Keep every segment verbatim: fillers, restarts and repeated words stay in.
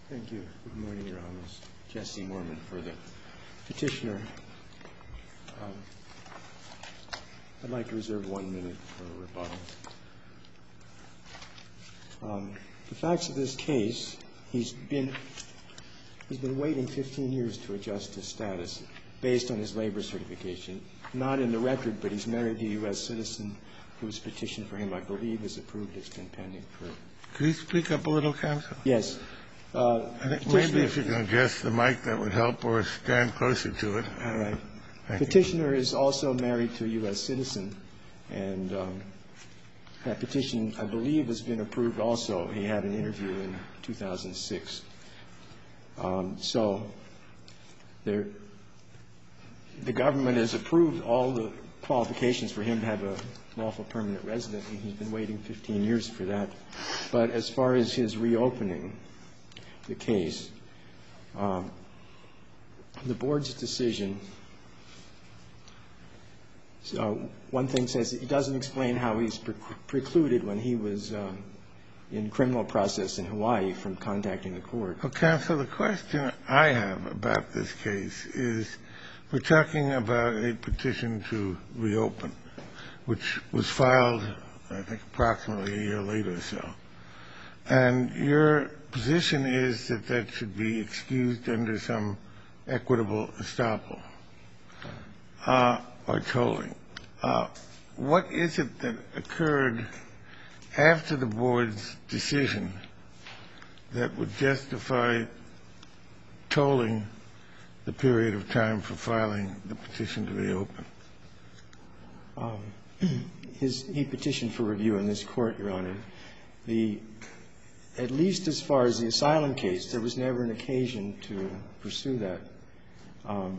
Thank you. Good morning, Your Honors. Jesse Mormon for the petitioner. Um, I'd like to reserve one minute for a rebuttal. Um, the facts of this case, he's been he's been waiting fifteen years to adjust his status based on his labor certification. Not in the record, but he's married to a U S citizen whose petition for him, I believe, is approved. It's been pending for. Could you speak up a little, counsel? Yes. Uh, I think maybe if you can adjust the mic, that would help, or stand closer to it. All right. Thank Petitioner you. is also married to a U S citizen, and um, that petition, I believe, has been approved also. He had an interview in two thousand six. Um, so there, the government has approved all the qualifications for him to have a lawful permanent resident, and he's been waiting fifteen years for that. But as far as his reopening the case, um, the board's decision, so one thing says it doesn't explain how he's pre- precluded when he was um, in criminal process in Hawaii from contacting the court. Well, counsel, the question I have about this case is we're talking about a petition to reopen, which was filed, I think, approximately a year later or so. And your position is that that should be excused under some equitable estoppel uh, or tolling. Uh, what is it that occurred after the board's decision that would justify tolling the period of time for filing the petition to reopen? Um, his, he petitioned for review in this court, Your Honor. The, at least as far as the asylum case, there was never an occasion to pursue that. Um,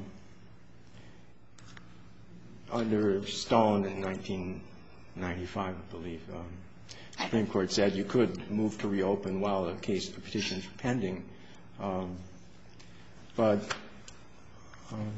under Stone in nineteen ninety-five, I believe, um, the Supreme Court said you could move to reopen while the case, the petition is pending. Um, but um,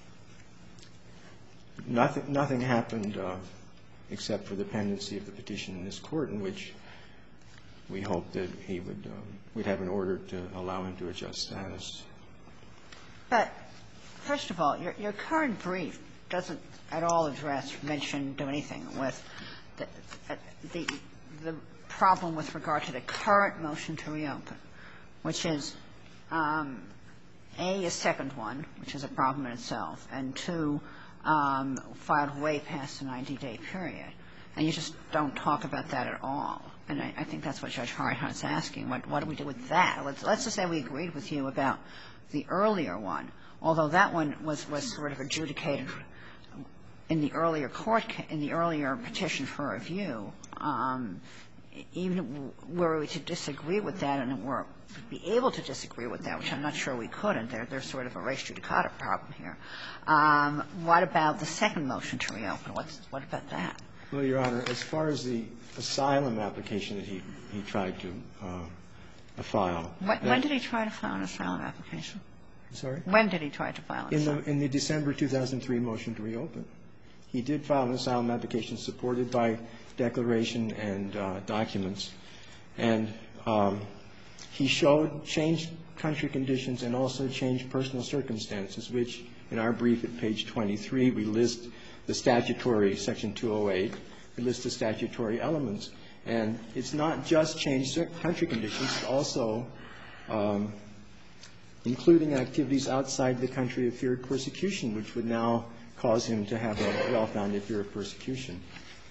nothing, nothing happened uh, except for the pendency of the petition in this court, in which we hope that he would um, we'd have an order to allow him to adjust status. But first of all, your, your current brief doesn't at all address, mention, do anything with the, the, the problem with regard to the current motion to reopen, which is, um, A, a second one, which is a problem in itself, and two, um, filed way past the ninety-day period. And you just don't talk about that at all. And I, I think that's what Judge Hardhart's asking. What, what do we do with that? Let's, let's just say we agreed with you about the earlier one, although that one was, was sort of adjudicated in the earlier court, in the earlier petition for review. Um, even were we to disagree with that and were to be able to disagree with that, which I'm not sure we couldn't, there, there's sort of a res judicata problem here. Um, what about the second motion to reopen? What's, what about that? Well, Your Honor, as far as the asylum application that he, he tried to uh, file. When, when did he try to file an asylum application? I'm sorry? When did he try to file an in asylum? the, in the December two thousand three motion to reopen. He did file an asylum application supported by declaration and uh, documents. And um, he showed changed country conditions and also changed personal circumstances, which in our brief at page twenty-three, we list the statutory, section two oh eight, we list the statutory elements. And it's not just changed country conditions, it's also um, including activities outside the country of fear of persecution, which would now cause him to have a well-founded fear of persecution.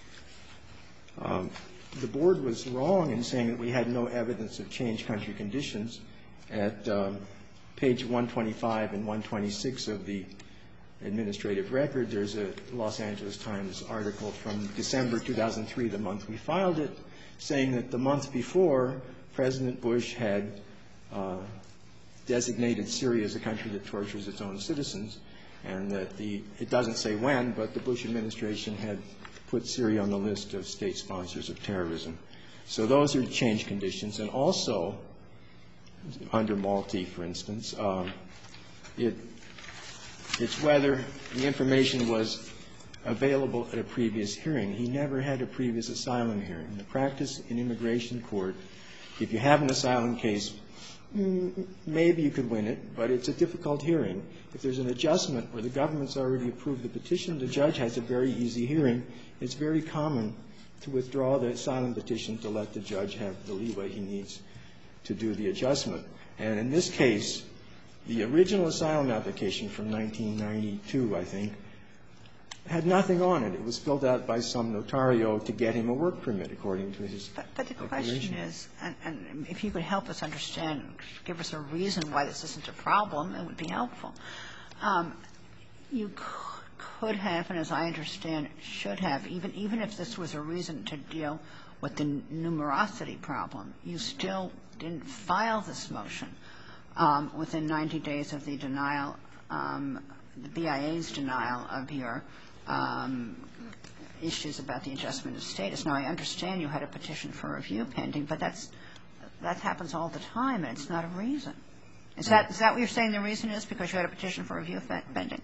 Um, the board was wrong in saying that we had no evidence of changed country conditions. At um, page one twenty-five and one twenty-six of the administrative record, there's a Los Angeles Times article from December two thousand three, the month we filed it, saying that the month before, President Bush had uh, designated Syria as a country that tortures its own citizens, and that the, it doesn't say when, but the Bush administration had put Syria on the list of state sponsors of terrorism. So those are changed conditions. And also, under Malti, for instance, um, it, it's whether the information was available at a previous hearing. He never had a previous asylum hearing. The practice in immigration court, if you have an asylum case maybe you could win it, but it's a difficult hearing. If there's an adjustment where the government's already approved the petition, the judge has a very easy hearing. It's very common to withdraw the asylum petition to let the judge have the leeway he needs to do the adjustment. And in this case, the original asylum application from nineteen ninety-two, I think, had nothing on it. It was filled out by some notario to get him a work permit, according to his But, but the question is, and, and if you could help us understand, give us a reason why this isn't a problem, it would be helpful. Um, you could have, and as I understand, should have, even even if this was a reason to deal with the numerosity problem, you still didn't file this motion um, within ninety days of the denial, um, the B I A's denial of your um, issues about the adjustment of status. Now, I understand you had a petition for review pending, but that's that happens all the time, and it's not a reason. Is that is that what you're saying the reason is, because you had a petition for review pending?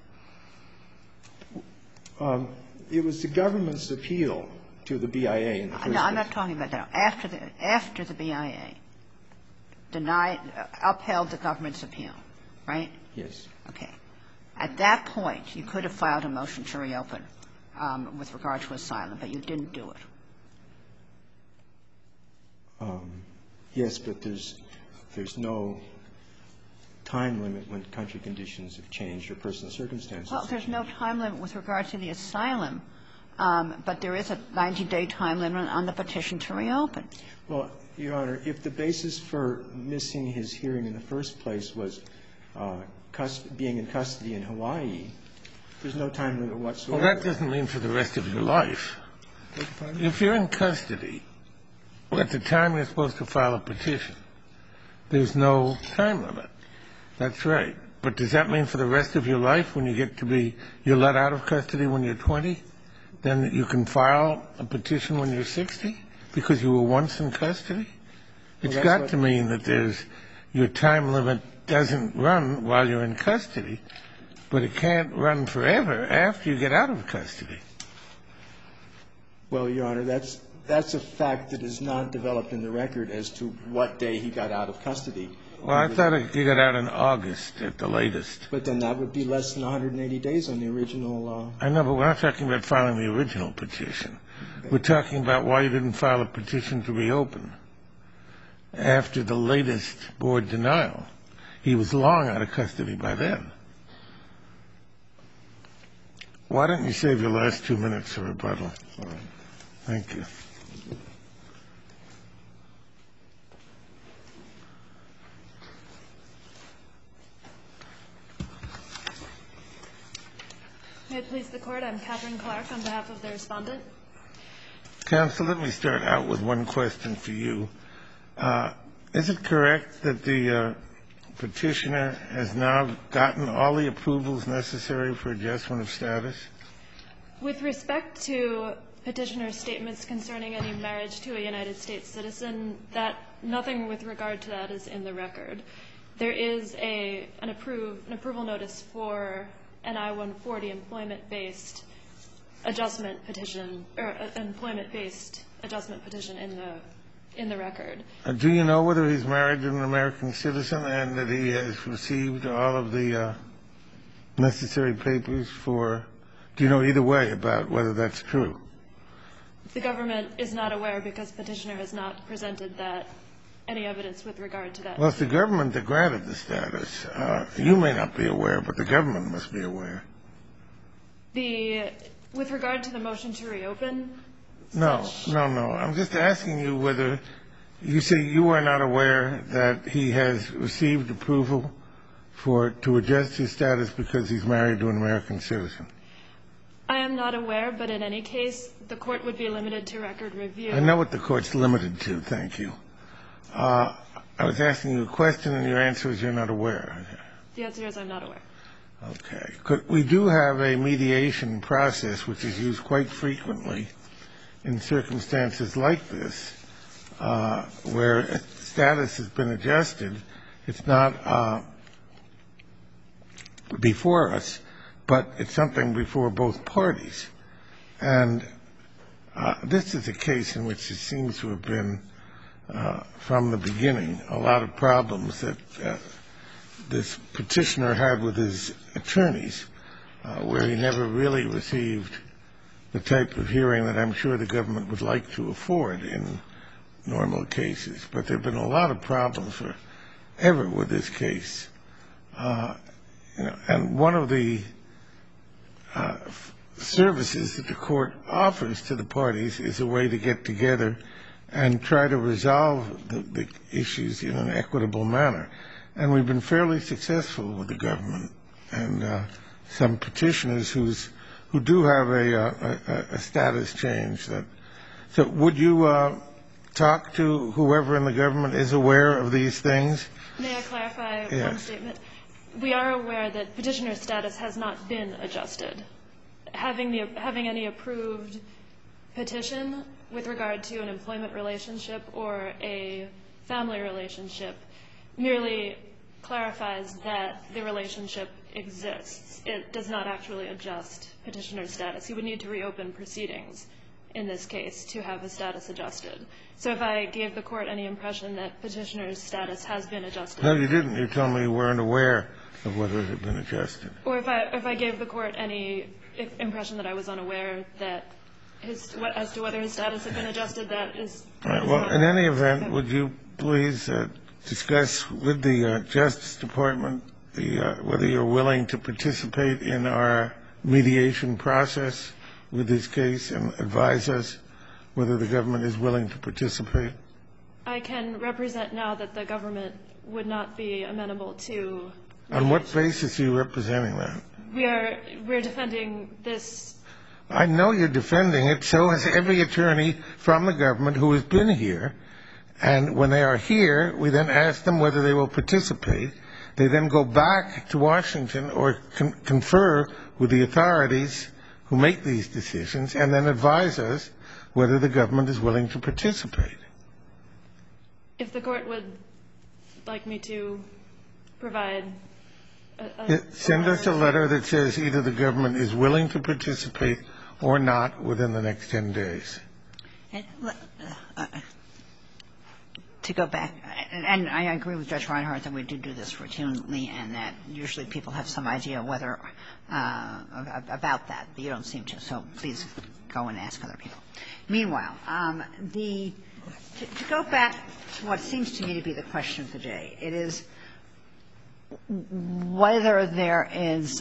Um, it was the government's appeal to the B I A in the first No, I'm not place. talking about that. After the after the B I A denied, upheld the government's appeal, right? Yes. Okay. At that point, you could have filed a motion to reopen um, with regard to asylum, but you didn't do it. Um, yes, but there's there's no time limit when country conditions have changed or personal circumstances. Well, there's no time limit with regard to the asylum, um, but there is a ninety-day time limit on the petition to reopen. Well, Your Honor, if the basis for missing his hearing in the first place was uh, being in custody in Hawaii, there's no time limit whatsoever. Well, that doesn't mean for the rest of your life. If you're in custody, at the time you're supposed to file a petition, there's no time limit. That's right. But does that mean for the rest of your life, when you get to be, you're let out of custody when you're twenty, then you can file a petition when you're sixty because you were once in custody? It's Well, got to mean that there's, your time limit doesn't run while you're in custody, but it can't run forever after you get out of custody. Well, Your Honor, that's that's a fact that is not developed in the record as to what day he got out of custody. Well, I thought he got out in August at the latest. But then that would be less than one hundred eighty days on the original. Uh, I know, but we're not talking about filing the original petition. Okay. We're talking about why you didn't file a petition to reopen after the latest board denial. He was long out of custody by then. Why don't you save your last two minutes for rebuttal? All right. Thank you. May it please the Court, I'm Catherine Clark on behalf of the Respondent. Counsel, let me start out with one question for you. Uh, is it correct that the uh, petitioner has now gotten all the approvals necessary for adjustment of status? With respect to petitioner's statements concerning any marriage to a United States citizen, that nothing with regard to that is in the record. There is a an, approve, an approval notice for an I one forty employment-based adjustment petition, or uh, employment-based adjustment petition in the in the record. Uh, do you know whether he's married to an American citizen and that he has received all of the uh, necessary papers for? Do you know either way about whether that's true? The government is not aware because petitioner has not presented that any evidence with regard to that. Well, it's the government that granted the status. Uh, you may not be aware, but the government must be aware. The with regard to the motion to reopen. No, such, no, no. I'm just asking you whether you say you are not aware that he has received approval for to adjust his status because he's married to an American citizen. I am not aware, but in any case, the court would be limited to record review. I know what the court's limited to. Thank you. Uh, I was asking you a question, and your answer is you're not aware. The answer is I'm not aware. Okay. Could, we do have a mediation process which is used quite frequently in circumstances like this, uh, where status has been adjusted. It's not uh, before us, but it's something before both parties. And uh, this is a case in which it seems to have been uh, from the beginning a lot of problems that uh, this petitioner had with his attorneys, uh, where he never really received the type of hearing that I'm sure the government would like to afford in normal cases. But there have been a lot of problems forever with this case. Uh, you know, and one of the uh, services that the court offers to the parties is a way to get together and try to resolve the, the issues in an equitable manner. And we've been fairly successful with the government and uh, some petitioners who's, who do have a, a, a status change. That, so would you uh, talk to whoever in the government is aware of these things? May I clarify Yes. one statement? We are aware that petitioner's status has not been adjusted. Having, the, having any approved petition with regard to an employment relationship or a family relationship merely clarifies that the relationship exists. It does not actually adjust petitioner's status. He would need to reopen proceedings in this case to have his status adjusted. So if I gave the court any impression that petitioner's status has been adjusted. No, you didn't. You told me you weren't aware of whether it had been adjusted. Or if I, if I gave the court any impression that I was unaware that his, as to whether his status had been adjusted, that is. All right. Well, in any event, would you please uh, discuss with the uh, Justice Department the, uh, whether you're willing to participate in our mediation process with this case and advise us whether the government is willing to participate? I can represent now that the government would not be amenable to. On what basis are you representing that? We are we're defending this. I know you're defending it. So has every attorney from the government who has been here. And when they are here, we then ask them whether they will participate. They then go back to Washington or con- confer with the authorities who make these decisions and then advise us whether the government is willing to participate. If the court would like me to provide a, a Send us a letter that says either the government is willing to participate or not within the next ten days. And, uh, to go back, and I agree with Judge Reinhart that we do do this routinely and that usually people have some idea whether uh, about that, but you don't seem to, so please go and ask other people. Meanwhile, um, the to, to go back to what seems to me to be the question of the day, it is whether there is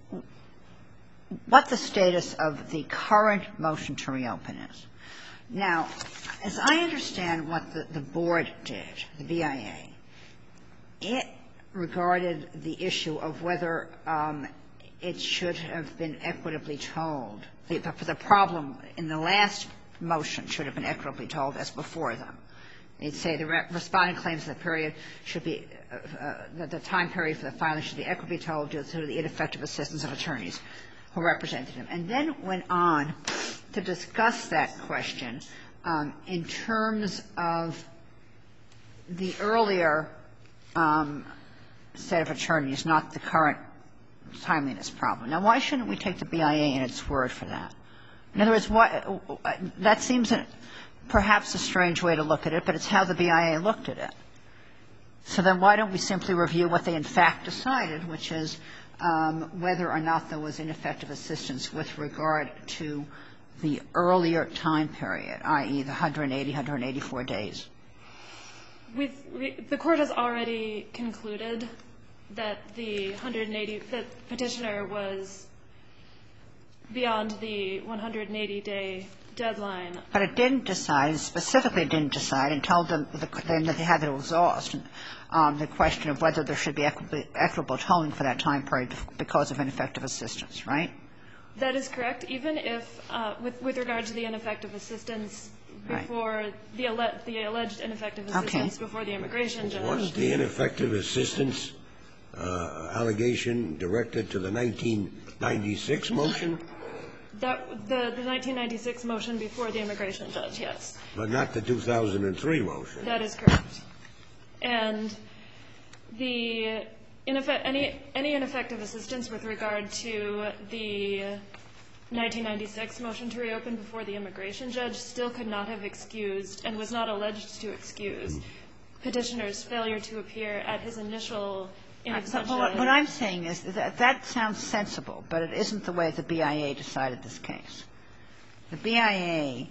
what the status of the current motion to reopen is. Now, as I understand what the, the board did, the B I A, it regarded the issue of whether um, it should have been equitably told. The, the problem in the last motion should have been equitably told as before them. They'd say the re- respondent claims that the period should be uh, uh, that the time period for the filing should be equitably told due to the ineffective assistance of attorneys who represented him, and then went on to discuss that question um, in terms of the earlier um, set of attorneys, not the current timeliness problem. Now, why shouldn't we take the B I A in its word for that? In other words, what, that seems a, perhaps a strange way to look at it, but it's how the B I A looked at it. So then why don't we simply review what they in fact decided, which is um, whether or not there was ineffective assistance with regard to the earlier time period, that is the one hundred eighty, one hundred eighty-four days. We've, the court has already concluded that the one hundred eighty, that petitioner was beyond the one hundred eighty day deadline. But it didn't decide, specifically it didn't decide, and told them the, then that they had to exhaust um, the question of whether there should be equitable, equitable tolling for that time period because of ineffective assistance, right? That is correct. Even if, uh, with, with regard to the ineffective assistance before right. the, alle- the alleged ineffective assistance okay. before the immigration judge. Was the ineffective assistance uh, allegation directed to the nineteen ninety-six motion? That, the, the nineteen ninety-six motion before the immigration judge, yes. But not the two thousand three motion. That is correct. And the ineffe- any, any ineffective assistance with regard to the nineteen ninety-six motion to reopen before the immigration judge still could not have excused and was not alleged to excuse petitioner's failure to appear at his initial in absentia. What, what I'm saying is that that sounds sensible, but it isn't the way the B I A decided this case. The B I A,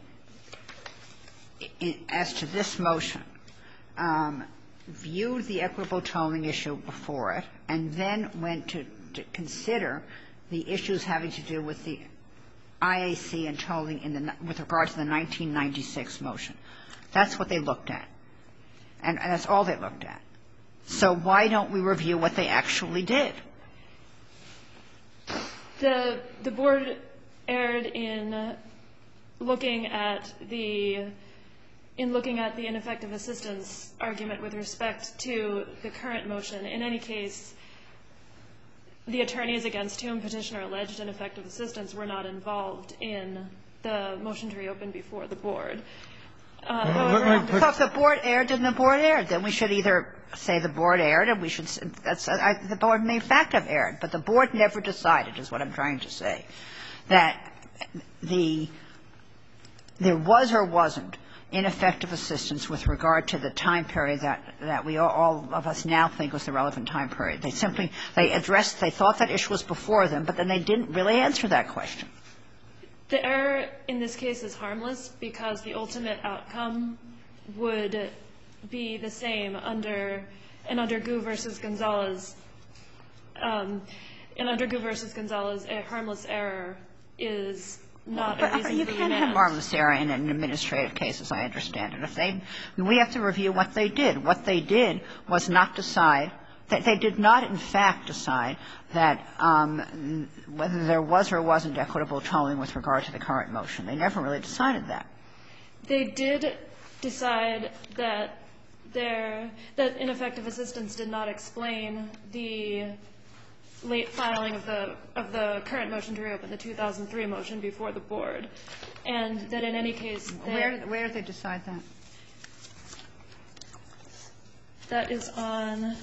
as to this motion, um, viewed the equitable tolling issue before it and then went to, to consider the issues having to do with the I A C and tolling in the, with regard to the nineteen ninety-six motion. That's what they looked at. And, and that's all they looked at. So why don't we review what they actually did? The, the board erred in looking at the in looking at the ineffective assistance argument with respect to the current motion. In any case, the attorneys against whom petitioner alleged ineffective assistance were not involved in the motion to reopen before the board. Uh, however, so if the board erred, then the board erred. Then we should either say the board erred, and we should that's I, the board may in fact have erred, but the board never decided, is what I'm trying to say, that the there was or wasn't ineffective assistance with regard to the time period that, that we all, all of us now think was the relevant time period. They simply, they addressed, they thought that issue was before them, but then they didn't really answer that question. The error in this case is harmless because the ultimate outcome would be the same under, and under Gu versus Gonzalez, um, and under Gu versus Gonzalez, a harmless error is not but a reason you for can't remand. have harmless error in an administrative case, as I understand it. If they, we have to review what they did. What they did was not decide that they did not, in fact, decide that um, whether there was or wasn't equitable tolling with regard to the current motion. They never really decided that. They did decide that there that ineffective assistance did not explain the late filing of the of the current motion to reopen, the two thousand three motion before the board, and that in any case where where did they decide that? That is on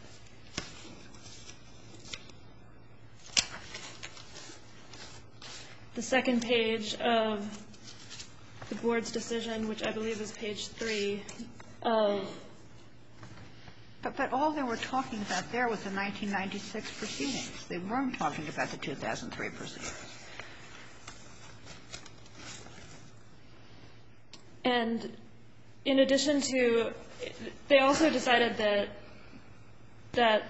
the second page of the board's decision, which I believe is page three of. But, but all they were talking about there was the nineteen ninety-six proceedings. They weren't talking about the two thousand three proceedings. And in addition to, they also decided that that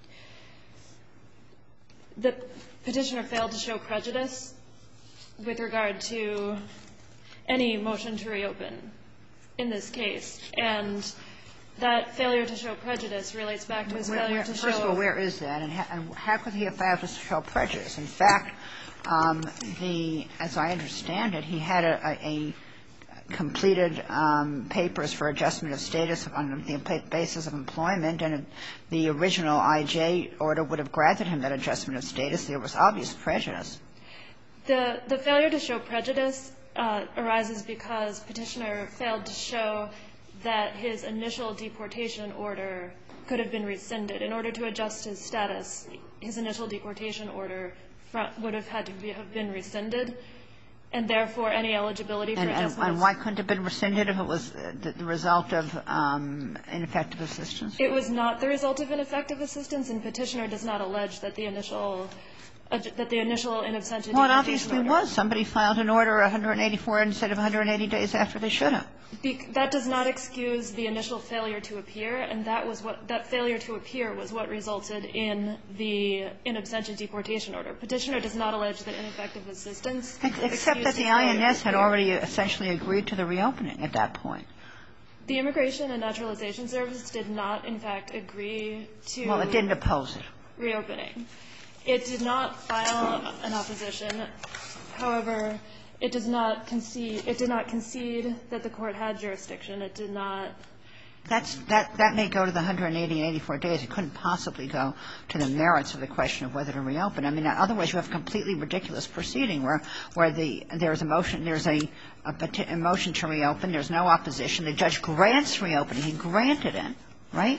the petitioner failed to show prejudice with regard to any motion to reopen in this case, and that failure to show prejudice relates back to his where, failure where, to first show. First of all, where is that, and how, and how could he have failed to show prejudice? In fact, um, the, as I understand it, he had a, a, a completed um, papers for adjustment of status on the basis of employment, and the original I J order would have granted him that adjustment of status. There was obvious prejudice. The, the failure to show prejudice uh, arises because petitioner failed to show that his initial deportation order could have been rescinded. In order to adjust his status, his initial deportation order would have had to be, have been rescinded, and therefore any eligibility for and, adjustment. And, and why couldn't it have been rescinded if it was the, the result of um, ineffective assistance? It was not the result of ineffective assistance, and petitioner does not allege that the initial uh, that the initial in absentia Well, it deportation obviously order. was. Somebody filed an order one hundred eighty-four instead of one hundred eighty days after they should have. Be that does not excuse the initial failure to appear, and that was what that failure to appear was what resulted in the in absentia deportation order. Petitioner does not allege that ineffective assistance. Except that the I N S had already essentially agreed to the reopening at that point. The Immigration and Naturalization Service did not, in fact, agree to. Well, it didn't oppose it. Reopening. It did not file an opposition. However, it does not concede. It did not concede that the court had jurisdiction. It did not. That's that. That may go to the one hundred eighty and eighty-four days. It couldn't possibly go to the merits of the question of whether to reopen. I mean, otherwise you have a completely ridiculous proceeding where where the there's a motion there's a, a, a motion to reopen. There's no opposition. The judge grants reopening. He granted it, right?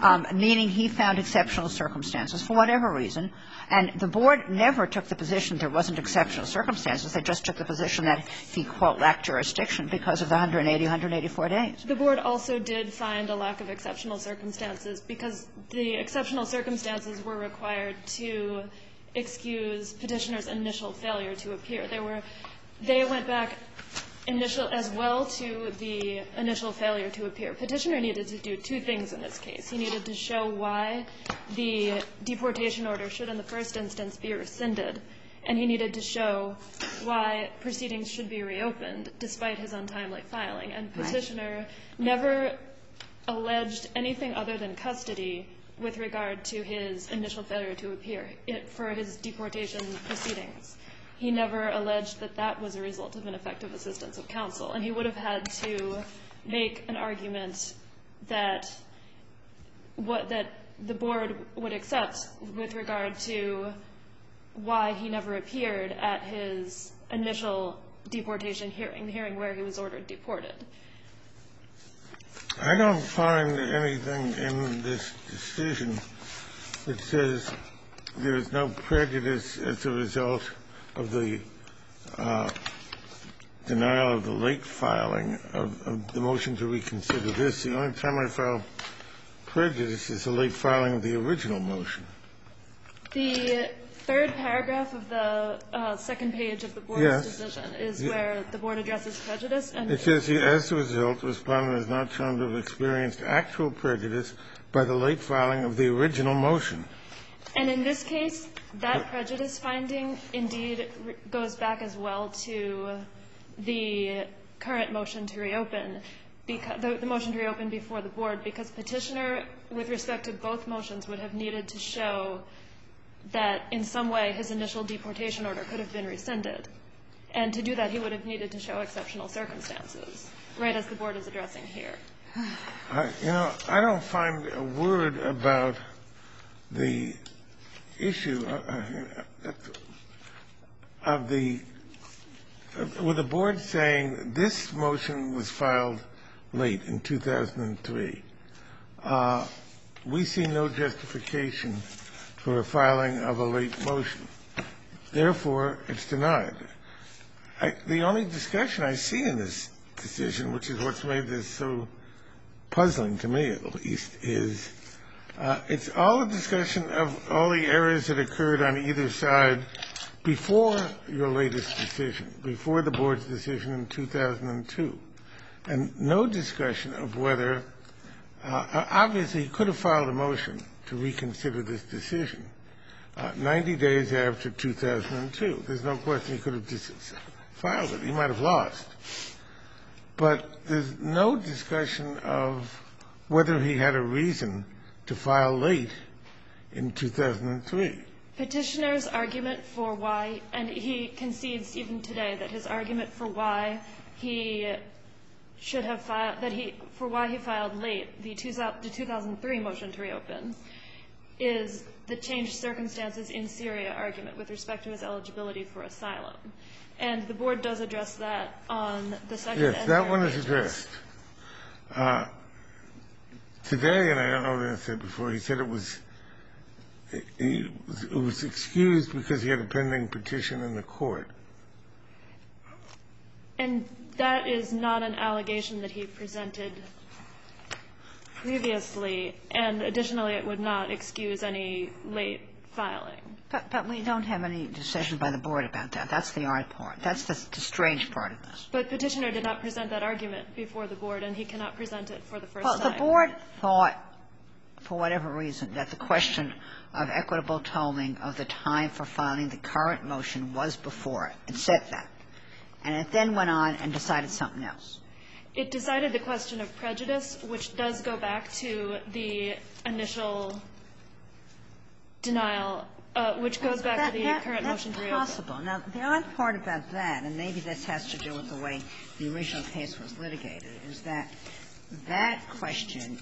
um, meaning he found exceptional circumstances for whatever reason. And the board never took the position there wasn't exceptional circumstances. They just took the position that he, quote, lacked jurisdiction because of the one hundred eighty, one hundred eighty-four days. The board also did find a lack of exceptional circumstances because the exceptional circumstances were required to excuse petitioner's initial failure to appear. They were, they went back initial as well to the initial failure to appear. Petitioner needed to do two things in this case. He needed to show why the deportation order should in the first instance be rescinded, and he needed to show why proceedings should be reopened despite his untimely filing. And petitioner never alleged anything other than custody with regard to his initial failure to appear for his deportation proceedings. He never alleged that that was a result of ineffective assistance of counsel. And he would have had to make an argument that what that the board would accept with regard to why he never appeared at his initial deportation hearing, the hearing where he was ordered deported. I don't find anything in this decision that says there is no prejudice as a result of the uh, denial of the late filing of, of the motion to reconsider this. The only time I found prejudice is the late filing of the original motion. The third paragraph of the uh, second page of the board's yes. decision is yeah. where the board addresses prejudice. And it says, as a result, the respondent is not shown to have experienced actual prejudice by the late filing of the original motion. And in this case, that prejudice finding indeed goes back as well to the current motion to reopen, because the, the motion to reopen before the board, because petitioner, with respect to both motions, would have needed to show that in some way his initial deportation order could have been rescinded. And to do that, he would have needed to show exceptional circumstances, right as the board is addressing here. I, you know, I don't find a word about the issue of the with the board saying this motion was filed late in two thousand three. Uh, we see no justification for a filing of a late motion. Therefore, it's denied. I, the only discussion I see in this decision, which is what's made this so puzzling to me at least, is Uh, it's all a discussion of all the errors that occurred on either side before your latest decision, before the board's decision in two thousand two, and no discussion of whether uh, obviously he could have filed a motion to reconsider this decision uh, ninety days after two thousand two. There's no question he could have just filed it. He might have lost. But there's no discussion of whether he had a reason to file late in two thousand three. Petitioner's argument for why, and he concedes even today that his argument for why he should have filed, that he, for why he filed late, the two thousand three motion to reopen, is the changed circumstances in Syria argument with respect to his eligibility for asylum. And the board does address that on the second and yes, third that one pages. is addressed. Uh, Today, and I don't know what I said before, he said it was he was, it was excused because he had a pending petition in the court. And that is not an allegation that he presented previously, and additionally, it would not excuse any late filing. But, but we don't have any decision by the board about that. That's the odd part. That's the, the strange part of this. But petitioner did not present that argument before the board, and he cannot present it for the first well, time. Well, the board thought, for whatever reason, that the question of equitable tolling of the time for filing the current motion was before it. It said that. And it then went on and decided something else. It decided the question of prejudice, which does go back to the initial denial, uh, which goes back that, to the that, current that's motion to reopen. possible. Now, the odd part about that, and maybe this has to do with the way the original case was litigated, is that that question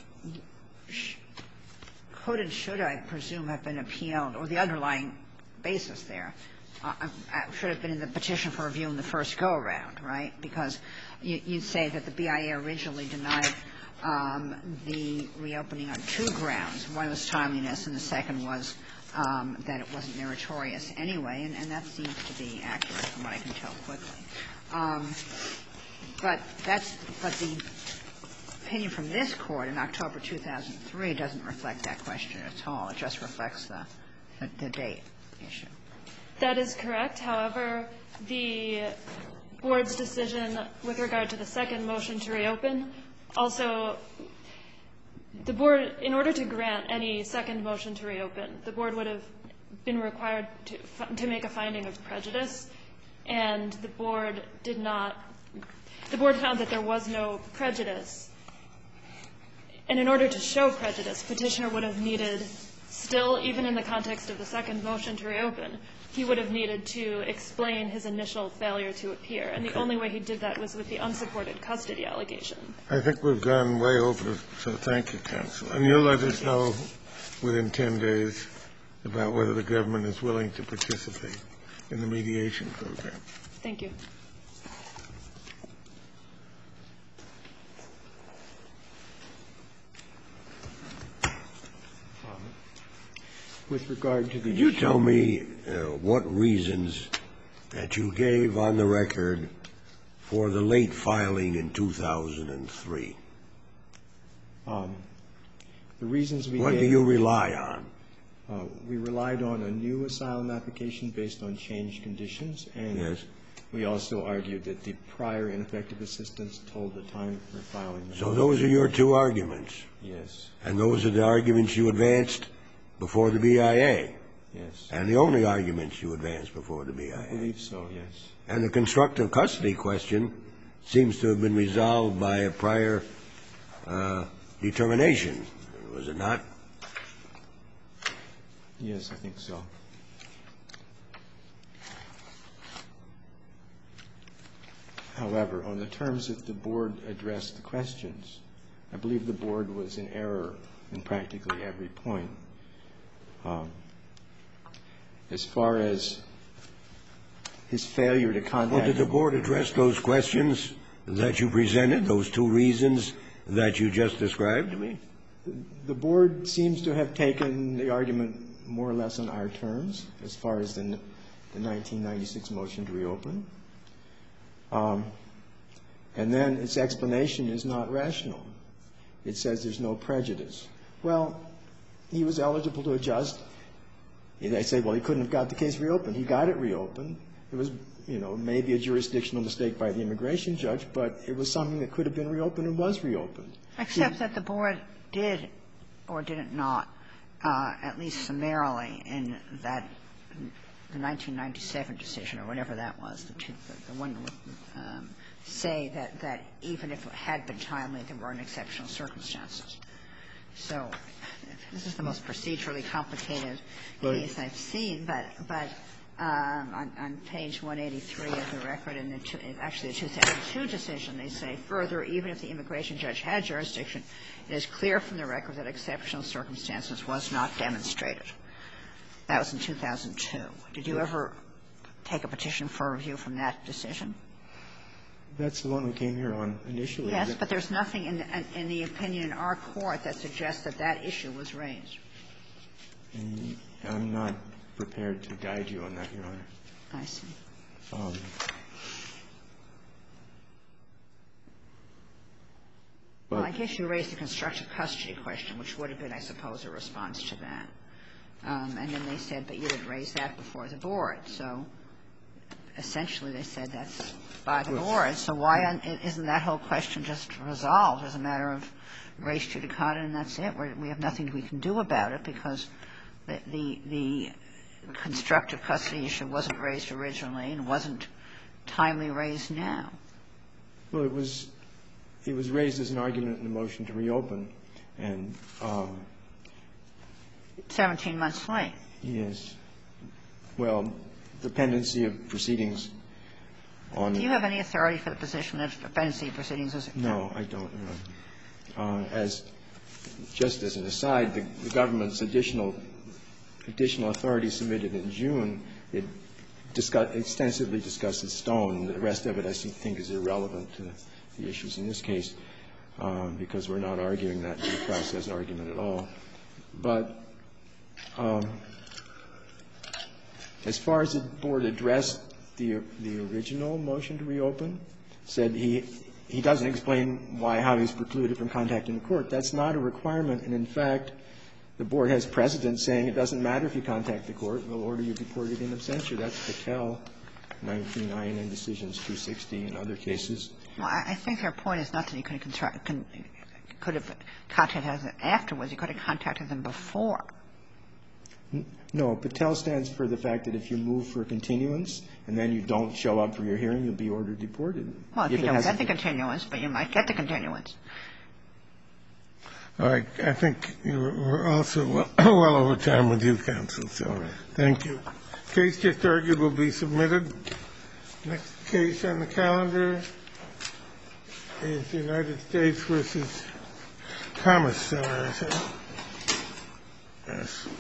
could and should, I presume, have been appealed, or the underlying basis there uh, should have been in the petition for review in the first go-around, right? Because you, you say that the B I A originally denied um, the reopening on two grounds. One was timeliness, and the second was um, that it wasn't meritorious anyway, and, and that seems to be accurate from what I can tell quickly. Um, but that's but the opinion from this Court in October two thousand three doesn't reflect that question at all. It just reflects the, the, the date issue. That is correct. However, the Board's decision with regard to the second motion to reopen also the Board, in order to grant any second motion to reopen, the Board would have been required to, to make a finding of prejudice, and the Board did not. The Board found that there was no prejudice. And in order to show prejudice, Petitioner would have needed still, even in the context of the second motion to reopen, he would have needed to explain his initial failure to appear. And the only way he did that was with the unsupported custody allegation. I think we've gone way over, so thank you, counsel. And you'll let us know within ten days about whether the government is willing to participate in the mediation program. Thank you. With regard to the Could you tell me uh, what reasons that you gave on the record for the late filing in two thousand three? Um, the reasons we What gave, do you rely on? Uh, we relied on a new asylum application based on changed conditions, and Yes. we also argued that the prior ineffective assistance told the time for filing. The So motion. those are your two arguments, Yes, and those are the arguments you advanced before the B I A, yes. and the only arguments you advanced before the B I A. I believe so, yes. And the constructive custody question seems to have been resolved by a prior uh, determination, was it not? Yes, I think so. However, on the terms that the Board addressed the questions, I believe the Board was in error in practically every point. Um, as far as his failure to contact... Well, did the Board address those questions that you presented, those two reasons that you just described to me? The Board seems to have taken the argument more or less on our terms as far as the, the nineteen ninety-six motion to reopen. Um, and then its explanation is not rational. It says there's no prejudice. Well, he was eligible to adjust. They say, well, he couldn't have got the case reopened. He got it reopened. It was, you know, maybe a jurisdictional mistake by the immigration judge, but it was something that could have been reopened and was reopened. Except that the Board did or did not, uh, at least summarily, in that the nineteen ninety-seven decision or whatever that was, the, two, the, the one um, say that, that even if it had been timely, there weren't exceptional circumstances. So this is the most procedurally complicated case I've seen, but, but um, on, on page one eighty-three of the record, in the two, actually the two thousand two decision, they say, further, even if the immigration judge had jurisdiction, it is clear from the record that exceptional circumstances was not demonstrated. That was in two thousand two. Did you ever take a petition for review from that decision? That's the one we came here on initially. Yes, but there's nothing in the, in the opinion in our court that suggests that that issue was raised. And I'm not prepared to guide you on that, Your Honor. I see. Um, Well, I guess you raised the constructive custody question, which would have been, I suppose, a response to that. Um, and then they said, but you didn't raise that before the Board. So essentially they said that's by the Board. So why isn't that whole question just resolved as a matter of res judicata and that's it? We're, we have nothing we can do about it because the, the, the constructive custody issue wasn't raised originally and wasn't timely raised now. Well, it was it was raised as an argument in the motion to reopen, and um, seventeen months late. Yes. Well, the pendency of proceedings on. Do you have any authority for the position that pendency of proceedings is? No, I don't. Uh, as just as an aside, the, the government's additional additional authority submitted in June, it discuss, extensively discusses Stone. The rest of it, I think, is irrelevant to the issues in this case. uh, because we're not arguing that due process argument at all. But um, as far as the board addressed the the original motion to reopen, said he he doesn't explain why how he's precluded from contacting the court. That's not a requirement, and in fact, the board has precedent saying it doesn't matter if you contact the court, we'll order you deported in absentia. That's Patel, nineteen I N N Decisions two sixty, and other cases. Well, I think their point is not that he could have, could have contacted them afterwards. He could have contacted them before. No. Patel stands for the fact that if you move for a continuance and then you don't show up for your hearing, you'll be ordered deported. Well, if, if you don't get the continuance, but you might get the continuance. All right. I think we're also well, well over time with you, counsel. So all right. Thank you. Case just argued will be submitted. Next case on the calendar is United States versus Thomas Center. Yes.